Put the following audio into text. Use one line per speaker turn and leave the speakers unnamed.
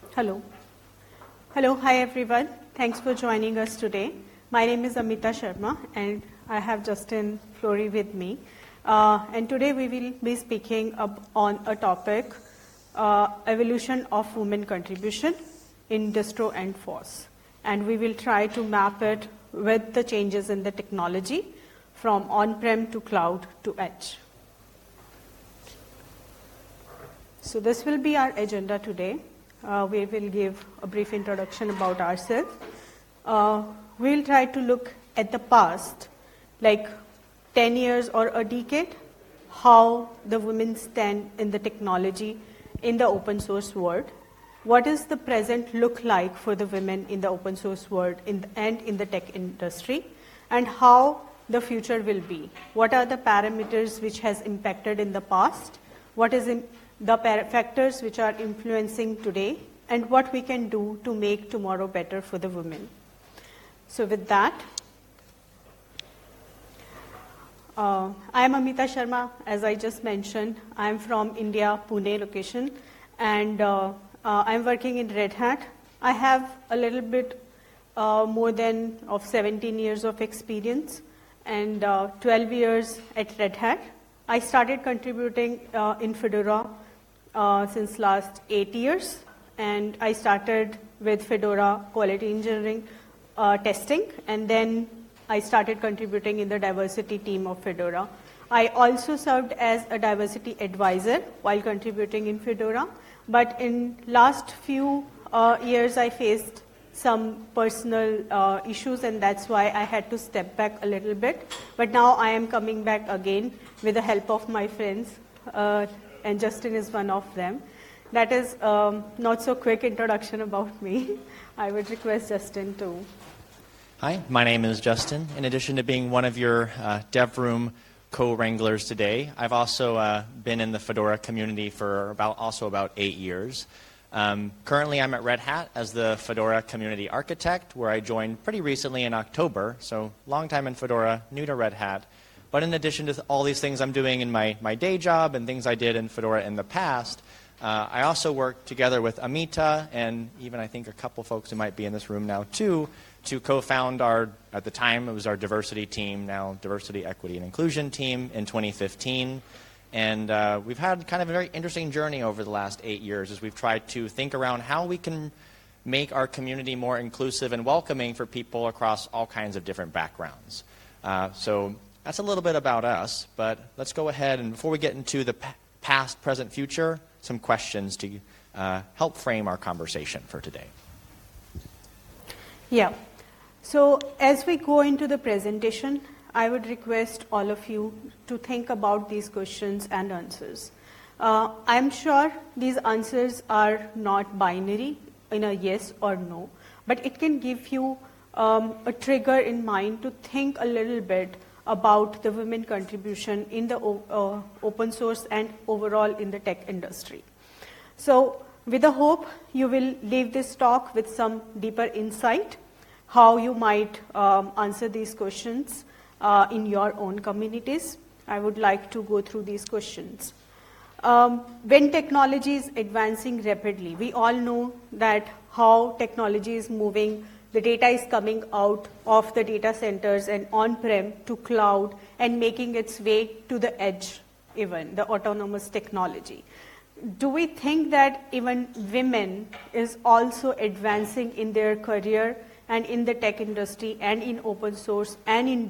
Hello. Hello, hi everyone. Thanks for joining us today. My name is Amita Sharma and I have Justin Flory with me. And today we will be speaking on a topic, evolution of women contribution in distro and FOSS. And we will try to map it with the changes in the technology from on-prem to cloud to edge. So this will be our agenda today. We will give a brief introduction about ourselves. We'll try to look at the past, like 10 years or a decade, how the women stand in the technology in the open source world. What does the present look like for the women in the open source world and in the tech industry, and how the future will be. What are the parameters which has impacted in the past? What is the factors which are influencing today, and what we can do to make tomorrow better for the women. So with that, I am Amita Sharma, as I just mentioned. I am from India, Pune location, and I am working in Red Hat. I have a little bit more than of 17 years of experience and 12 years at Red Hat. I started contributing in Fedora since last 8 years, and I started with Fedora quality engineering testing, and then I started contributing in the diversity team of Fedora. I also served as a diversity advisor while contributing in Fedora, but in last few years I faced some personal issues, and that's why I had to step back a little bit. But now I am coming back again with the help of my friends, and Justin is one of them. That is not so quick introduction about me. I would request Justin to.
Hi, my name is Justin. In addition to being one of your DevRoom co-wranglers today, I've also been in the Fedora community for about 8 years. Currently, I'm at Red Hat as the Fedora community architect, where I joined pretty recently in October, so long time in Fedora, new to Red Hat. But in addition to all these things I'm doing in my day job and things I did in Fedora in the past, I also work together with Amita and even I think a couple folks who might be in this room now too, to co-found at the time it was our diversity team, now diversity, equity, and inclusion team in 2015. And we've had kind of a very interesting journey over the last 8 years as we've tried to think around how we can make our community more inclusive and welcoming for people across all kinds of different backgrounds. So that's a little bit about us, but let's go ahead and before we get into the past, present, future, some questions to help frame our conversation for today.
Yeah. So as we go into the presentation, I would request all of you to think about these questions and answers. I'm sure these answers are not binary in a yes or no, but it can give you a trigger in mind to think a little bit about the women contribution in the open source and overall in the tech industry. So with the hope you will leave this talk with some deeper insight, how you might answer these questions in your own communities. I would like to go through these questions. When technology is advancing rapidly, we all know that how technology is moving. The data is coming out of the data centers and on-prem to cloud and making its way to the edge, even the autonomous technology. Do we think that even women is also advancing in their career and in the tech industry and in open source and in